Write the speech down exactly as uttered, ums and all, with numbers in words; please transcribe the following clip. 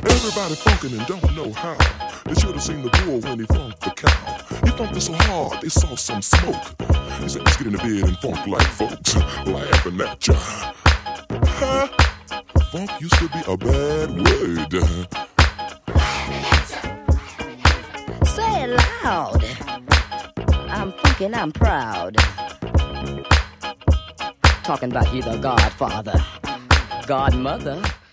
Everybody funkin' and don't know how. They should have seen the bull when he funked the cow. He funked it so hard, they saw some smoke. He said, let's get in the bed and funk like folks. Laughing at ya. Huh? Funk used to be a bad word. Say it loud. I'm funkin', I'm proud. Talking about you, the Godfather, Godmother.